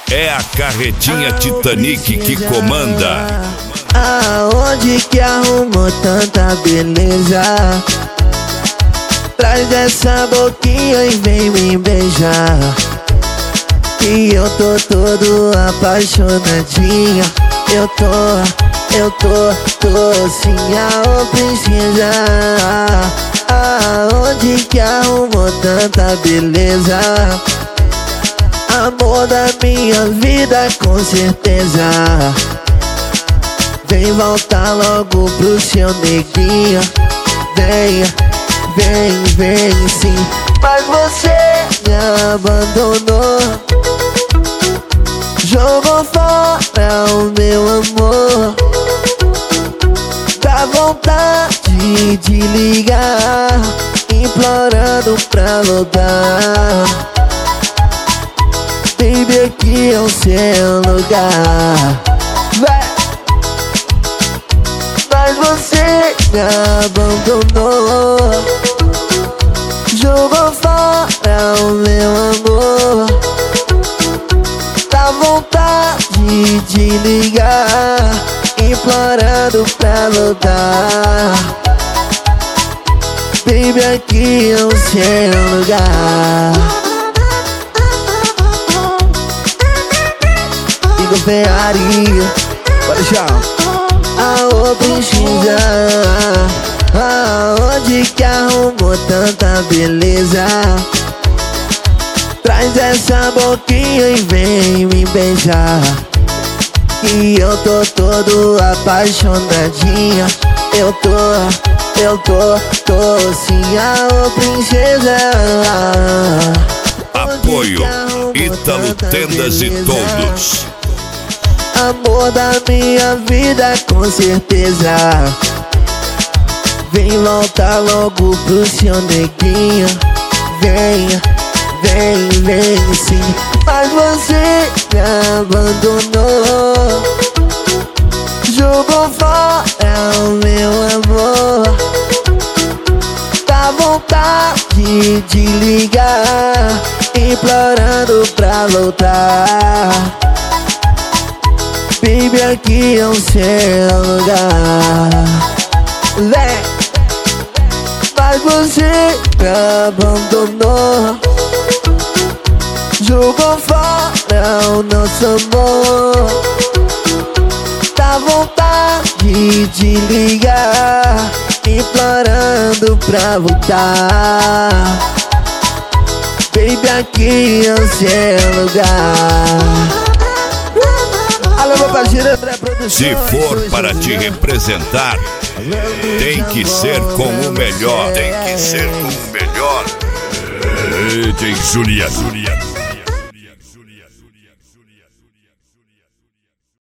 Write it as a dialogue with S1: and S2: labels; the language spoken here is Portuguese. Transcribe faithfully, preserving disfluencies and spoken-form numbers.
S1: É a carretinha Titanic que comanda.
S2: Aonde que arrumou tanta beleza? Traz essa boquinha e vem me beijar, que eu tô todo apaixonadinha. Eu tô, eu tô, tô sim, ô princesa. Aonde que arrumou tanta beleza? Amor da minha vida, com certeza. Vem voltar logo pro seu neguinho. Venha, vem, vem sim. Mas você me abandonou, jogou fora o meu amor. Dá vontade de ligar, implorando pra voltar. Baby, aqui é o seu lugar. Vai. Mas você me abandonou, jogou fora o meu amor. Dá vontade de ligar, implorando pra voltar. Baby, aqui é o seu lugar. Igor Ferrari, bora chão. Aô princesa, aonde que arrumou tanta beleza? Traz essa boquinha e vem me beijar, que eu tô todo apaixonadinha. Eu tô, eu tô, tô sim, aô princesa.
S1: Apoio Ítalo Tendas e Toldos.
S2: Amor da minha vida, com certeza. Vem voltar logo pro seu neguinho. Venha, vem, vem sim. Mas você me abandonou, jogou fora o meu amor. Dá vontade de ligar, implorando pra voltar. Baby, aqui é o seu lugar. Vem. Mas você me abandonou, jogou fora o nosso amor. Dá vontade de ligar, implorando pra voltar. Baby, aqui é o seu lugar.
S1: Se for para te representar, tem que ser com o melhor. Tem que ser com o melhor. D J Juliano.